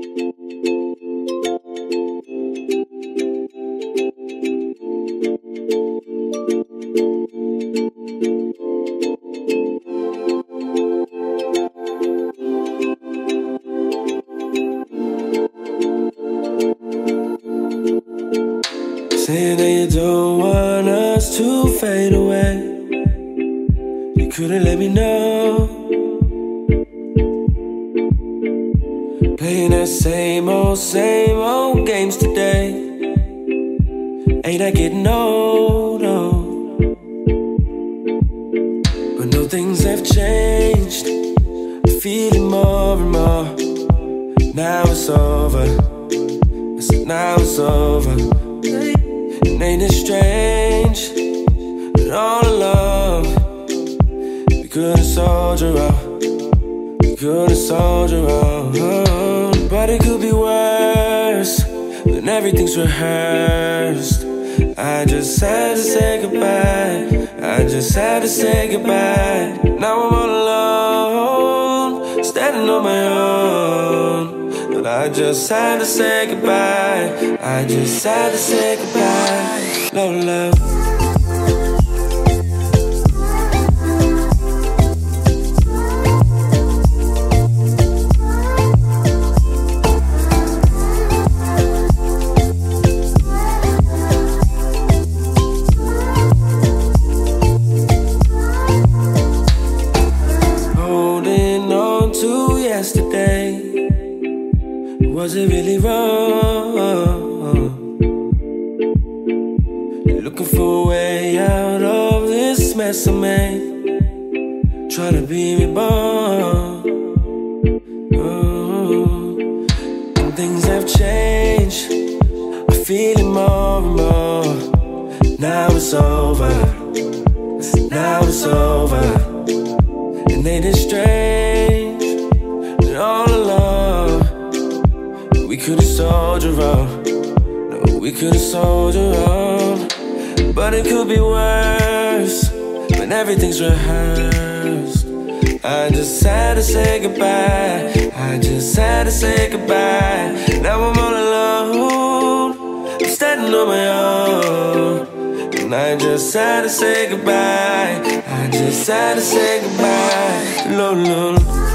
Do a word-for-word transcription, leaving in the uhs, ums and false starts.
Saying that you don't want us to fade away. You couldn't let me know. Playing that same old, same old games today. Ain't I getting old, no. But no, things have changed. I'm feeling more and more. Now it's over. I said now it's over. And ain't it strange that all along we couldn't soldier out, we couldn't soldier out. But it could be worse when everything's rehearsed. I just had to say goodbye, I just had to say goodbye. Now I'm all alone, standing on my own. But I just had to say goodbye, I just had to say goodbye. Love, love. Holding on to yesterday, was it really wrong? Looking for a way out of this mess I made, trying to be reborn. Oh. And things have changed, I feel it more and more. Now it's over, now it's over. And ain't it strange that all along we could've soldiered on, no, we could've soldiered on. But it could be worse when everything's rehearsed. I just had to say goodbye, I just had to say goodbye. Now I'm all alone, I'm standing on my own. And I just had to say goodbye, I just had to say goodbye. No, no, no.